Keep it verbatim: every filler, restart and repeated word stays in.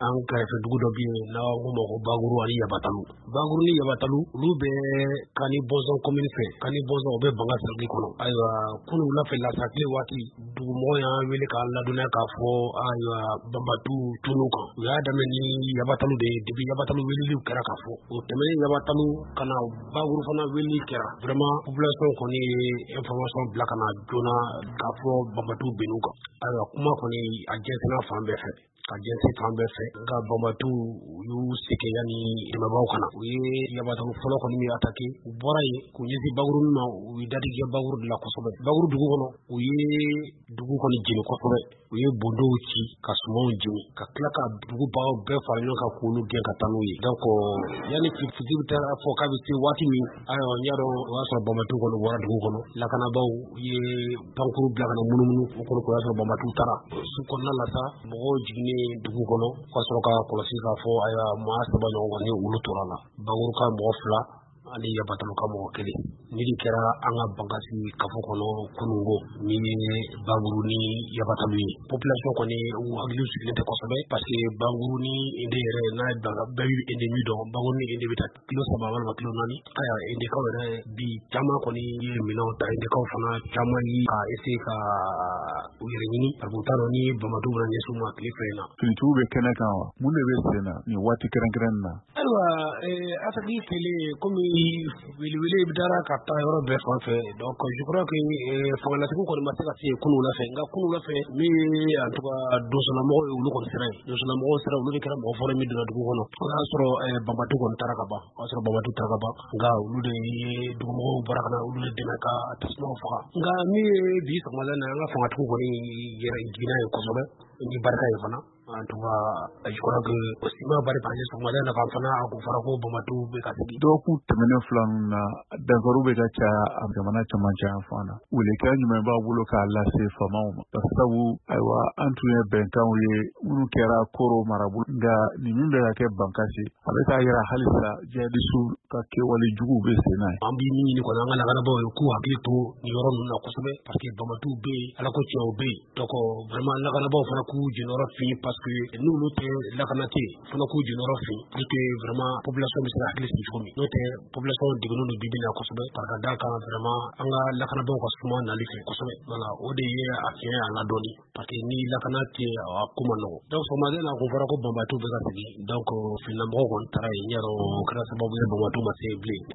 an kɛrɛfɛ dugu dɔ bɛ yen n'aw ko ma ko Baguru ani Yabatalu. Baguru ni Yabatalu olu bɛ Kani Bɔnsɔn commune fɛ. Kani Bɔnsɔn o bɛ Banga cercle kɔnɔ. Ayiwa kunun wula fɛ lasatile waati dugumɔgɔw y'an wele k'an ladɔnniya k'a fɔ ayiwa Banbatu tunu kan. U y'a daminɛ ni Yabatalu de ye depuis Yabatalu weleliw kɛra k'a fɔ. O tɛmɛnen Yabatalu ka na Baguru fana weleli kɛra. Vraiment population kɔni ye information bila ka na joona k'a fɔ Banbatu bennu kan. Ayiwa kuma kɔni a jɛnsɛnna fan bɛɛ fɛ. Ka jɛnsɛn fan bɛɛ fɛ. Nka Banbatu u y'u sɛgɛn yanni dɛmɛbaaw ka na. U ye Yabatalu fɔlɔ kɔni min attaqué u bɔra yen k'u ɲɛsin Baguru ma u ye dadi kɛ Baguru de la kosɛbɛ. Baguru dugu kɔnɔ u ye dugu kɔni jeni kosɛbɛ. U ye bondow ci ka sumanw jeni ka tila ka dugubagaw bɛɛ fara ɲɔgɔn kan k'olu gɛn ka taa n'u ye. Donc yanni fitiri bɛ taa fɔ k'a bɛ se waati min ayiwa n y'a dɔn o y'a sɔrɔ Banbatu kɔni bɔra dugu kɔnɔ. Lakanabaaw ye pankuru bila ka na munumunu o kɔni o y'a sɔrɔ Banbatu taara. Su kɔnɔna la sa mɔgɔw jiginnen dugu kɔnɔ ka sɔrɔ ka kɔlɔsi k'a fɔ ayiwa maa saba ɲɔgɔn kɔni olu tora la. Baguru ka mɔgɔ fila ani Yabatalu ka mɔgɔ kelen. Ni de kɛra an ka Bangasi kafo kɔnɔ kunungo min ye Baguru ni Yabatalu ye. Population kɔni u hakili sigilen tɛ kosɛbɛ parce que Baguru ni Inde yɛrɛ n'a ye bɛɛ bɛ Inde min dɔn Baguru ni Inde bɛ taa kilo saba walima kilo naani. Ayiwa Indekaw yɛrɛ bi caman kɔni ye minɛnw ta Indekaw fana caman ye ka essayer ka u yɛrɛ ɲini parce que u t'a dɔn ni Banbatu bɛna ɲɛsin u ma tile fila in na. Finitigiw bɛ kɛnɛ kan wa? Mun de bɛ sen na nin waati kɛrɛnkɛrɛnnen na? Ayiwa Asaki kɛlen komi wele-wele bɛ dara ka taa yɔrɔ bɛɛ fan fɛ donc je crois que fangalatigiw kɔni ma se ka se kunun wula fɛ nka kunun wula fɛ min ye en tout cas donsonnamɔgɔw ye olu kɔni sera yen. Donsonnamɔgɔw sera olu de kɛra mɔgɔ fɔlɔ min donna dugu kɔnɔ. O y'a sɔrɔ Banbatu kɔni taara ka ban. O y'a sɔrɔ Banbatu taara ka ban nka olu de ye dugumɔgɔw bɔra ka na olu de dɛmɛ ka tasumaw faga. Nka min ye bi sɔgɔmada in na an ka fangatigiw kɔni yɛrɛ jiginna yen kosɛbɛ ni barika ye fana. En tout cas je crois que aussi ma barika ye sɔgɔmada in na kan fana a kun fɔra ko Banbatu bɛ ka sigi. Dɔgɔkun tɛmɛnen fila ninnu na dankaro bɛ ka caya a jamana camancɛ yan fan na. Welekan jumɛn b'a bolo k'a lase faamaw ma? Parce que sabu ayiwa an tun ye bɛnkanw ye minnu kɛra Koro marabolo nka nin min bɛ ka kɛ Bangasi a bɛ k'a yira halisa jihadistes ka kɛwale juguw bɛ sen na. An bɛ min ɲini kɔni an ka lakanabaaw ye k'u hakili to nin yɔrɔ ninnu na kosɛbɛ parce que Banbatu bɛ yen Ala ko tiɲɛ o bɛ yen. Donc vraiment lakanabaaw fana k'u jɛniyɔrɔ fin parce que n'olu tɛ lakana tɛ yen fana k'u jɛniyɔrɔ fin pour que vraiment population bɛ se ka hakili sigi cogo min. N'o tɛ population degunnen don bi bi in na kosɛbɛ parce que a d'a kan vraiment an ka lakanabaaw ka suma nali fɛ kosɛbɛ. Voilà o de ye a fiɲɛ a ladɔnni parce que ni lakana tɛ a ko man nɔgɔn. Donc sɔgɔmada in na a kun fɔra ko Banbatu bɛ ka sigi donc finlamɔgɔw kɔni taara yen n y'a dɔn o kɛra sababu ye Banbatu ma se yen bilen.